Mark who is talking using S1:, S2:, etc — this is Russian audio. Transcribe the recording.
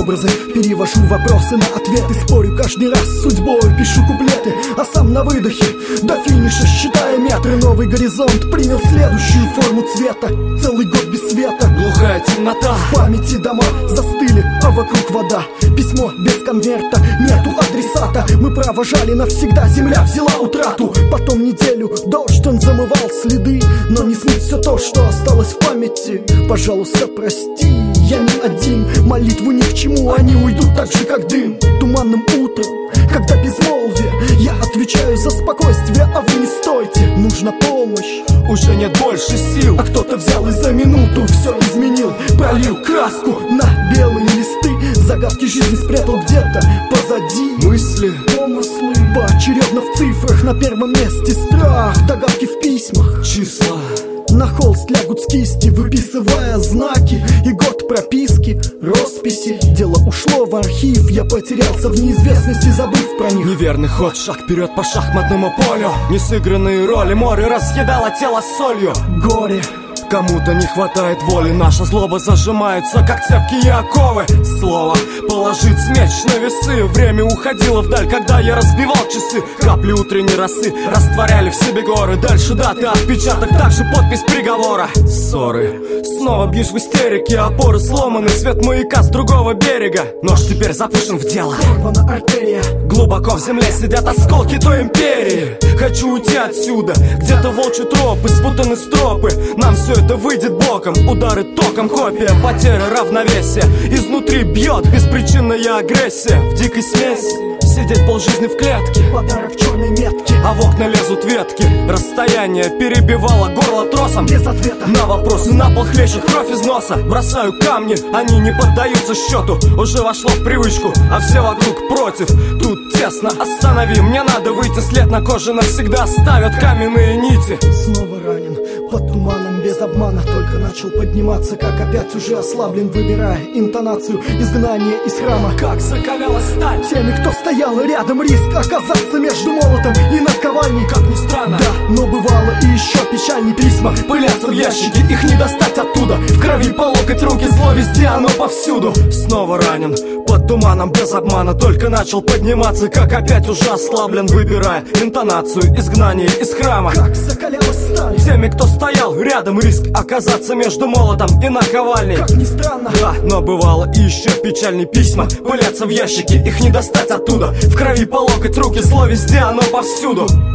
S1: образы, перевожу вопросы на ответы, спорю каждый раз с судьбой, пишу куплеты, а сам на выдохе до финиша считая метры. Новый горизонт принял следующую форму цвета. Целый год без света,
S2: глухая темнота,
S1: в памяти дома застыли, а вокруг вода. Письмо без конверта, нету адресата. Мы провожали навсегда, земля взяла утрату. Потом неделю дождь, он замывал следы, но не смыть все то, что осталось в памяти. Пожалуйста, прости, я не один. Молитву ни к чему, они уйдут так же, как дым. Туманным утром, когда безмолвие, я отвечаю за спокойствие, а вы не стойте. Нужна помощь,
S2: уже нет больше сил.
S1: а кто-то взял и за минуту все изменил. Пролил краску на белые листы. Загадки жизни спрятал где-то позади.
S2: Мысли,
S1: помыслы поочередно в цифрах. На первом месте страх, догадки в письмах.
S2: числа,
S1: На холст лягут с кисти, выписывая знаки. И год прописки, росписи. Дело ушло в архив, я потерялся в неизвестности, забыв про них.
S2: неверный ход, шаг вперед по шахматному полю. Несыгранные роли, море разъедало тело солью.
S1: Горе,
S2: кому-то не хватает воли, наша злоба зажимается, как цепкие оковы. Слово положить меч на весы. Время уходило вдаль, когда я разбивал часы. Капли утренней росы растворяли в себе горы. Дальше даты, отпечаток, также подпись приговора. Ссоры, снова бьюсь в истерике. Опоры сломаны, свет маяка с другого берега. Нож теперь запущен в дело,
S1: порвана артерия.
S2: глубоко в земле сидят осколки той империи. Хочу уйти отсюда, где-то волчий троп, испутаны стропы. Нам все это выйдет боком, удары током, копия, потеря равновесия. Изнутри бьет беспричинная агрессия. В дикой смеси сидеть полжизни в клетке,
S1: Подарок черной метки,
S2: а в окна лезут ветки. Расстояние перебивало горло тросом.
S1: без ответа.
S2: На вопросы на пол хлещет кровь из носа. Бросаю камни, они не поддаются счету. Уже вошло в привычку, а все вокруг против. Тут тесно, останови, мне надо выйти. След на коже навсегда ставят каменные нити.
S1: Снова ранен, под туманом, без обмана. Только начал подниматься, как опять уже ослаблен. Выбирая интонацию, изгнание из храма.
S2: Как закалялась сталь,
S1: Теми, кто стоял рядом, риск оказаться между молотом и наковальней.
S2: как ни странно.
S1: Да, но бывало и еще печальнее. Письма
S2: Пылятся в ящике, их не достать оттуда. В крови по локоть, руки, зло везде, оно повсюду. Снова ранен, под туманом, без обмана. Только начал подниматься, как опять уже ослаблен. Выбирая интонацию, изгнание из храма.
S1: как закалялась сталь.
S2: Теми, кто стоял рядом, риск оказаться между молотом и наковальней.
S1: Как ни странно,
S2: Да, но бывало и еще печальнее. Письма пылятся в ящике, их не достать оттуда. В крови по локоть, руки, зло везде, оно повсюду.